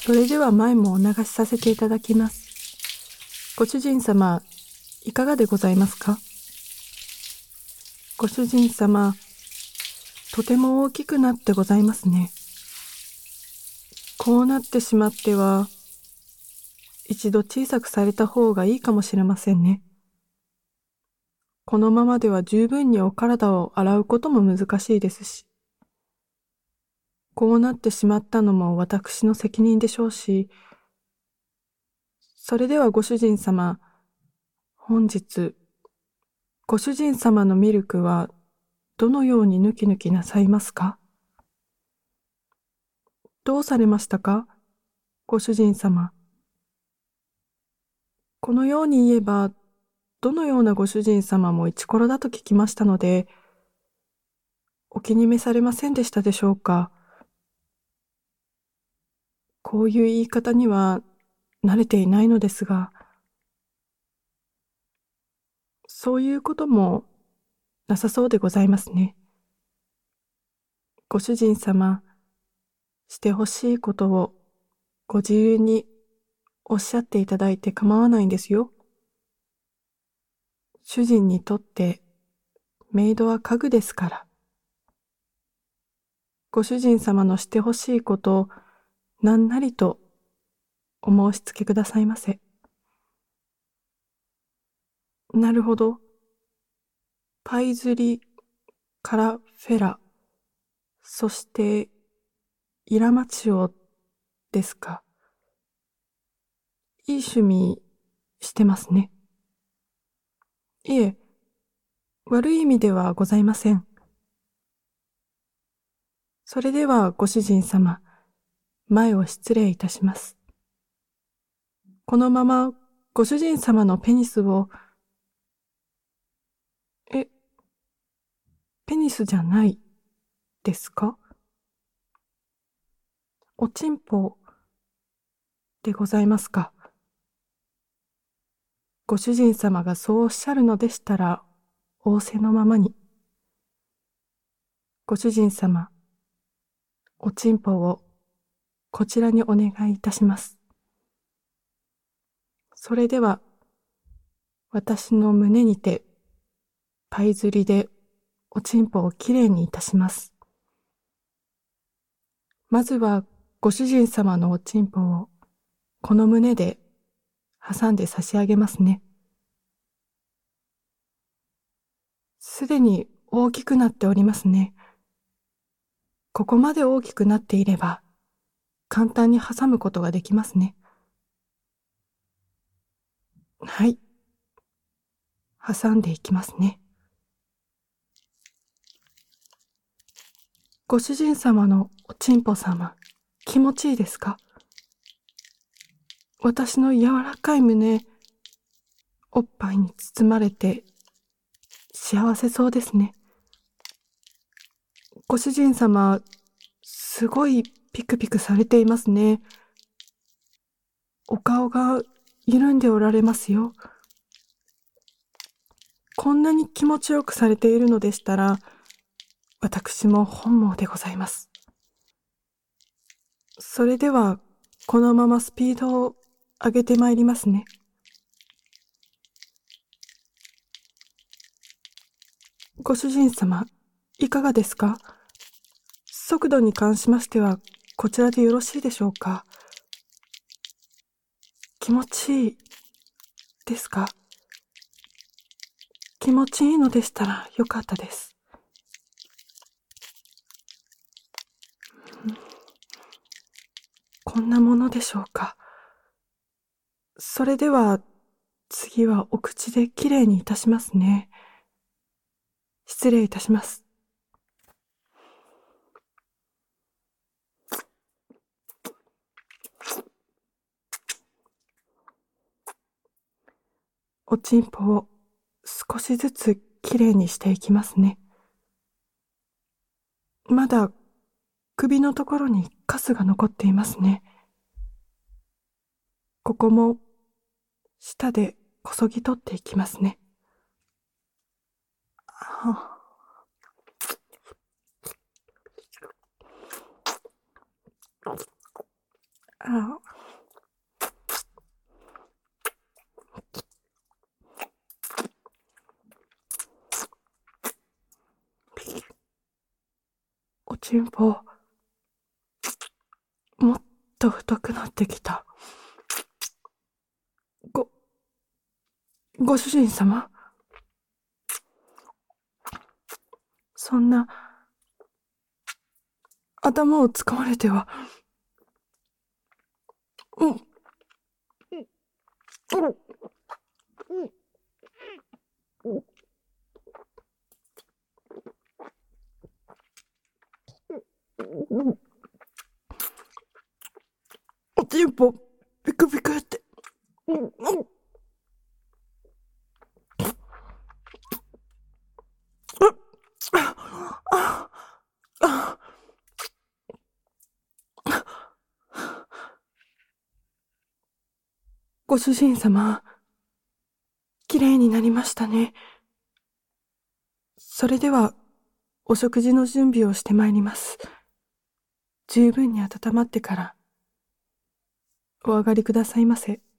それでは前もお流しさせていただきます。ご主人様、いかがでございますか？ご主人様、とても大きくなってございますね。こうなってしまっては、一度小さくされた方がいいかもしれませんね。このままでは十分にお体を洗うことも難しいですし、こうなってしまったのも私の責任でしょうし、それではご主人様、本日、ご主人様のミルクはどのようにぬきぬきなさいますか？どうされましたか、ご主人様。このように言えば、どのようなご主人様もイチコロだと聞きましたので、お気に召されませんでしたでしょうか。こういう言い方には慣れていないのですが、そういうこともなさそうでございますね。ご主人様、してほしいことをご自由におっしゃっていただいて構わないんですよ。主人にとってメイドは家具ですから。ご主人様のしてほしいことを何なりとお申し付けくださいませ。なるほど。パイズリ、カラフェラ、そしてイラマチオですか。いい趣味してますね。いえ、悪い意味ではございません。それではご主人様、前を失礼いたします。このままご主人様のペニスを、え、ペニスじゃないですか？おちんぽでございますか？ご主人様がそうおっしゃるのでしたら、仰せのままに。ご主人様、おちんぽをこちらにお願いいたします。それでは、私の胸にて、パイ釣りでおちんぽをきれいにいたします。まずは、ご主人様のおちんぽを、この胸で挟んで差し上げますね。すでに大きくなっておりますね。ここまで大きくなっていれば、簡単に挟むことができますね。はい。挟んでいきますね。ご主人様のおちんぽ様、気持ちいいですか？私の柔らかい胸、おっぱいに包まれて幸せそうですね。ご主人様、すごいピクピクされていますね。お顔が緩んでおられますよ。こんなに気持ちよくされているのでしたら、私も本望でございます。それでは、このままスピードを上げてまいりますね。ご主人様、いかがですか？速度に関しましては、こちらでよろしいでしょうか？気持ちいいですか？気持ちいいのでしたらよかったです。こんなものでしょうか。それでは、次はお口できれいにいたしますね。失礼いたします。おちんぽを少しずつきれいにしていきますね。まだ首のところにカスが残っていますね。ここも舌でこそぎ取っていきますね。はあ、おちんぽ、もっと太くなってきた。ご主人様、そんな、頭をつかまれては。おちんぽ、ビクビクって。ご主人様、きれいになりましたね。それでは、お食事の準備をしてまいります。十分に温まってから、お上がりくださいませ。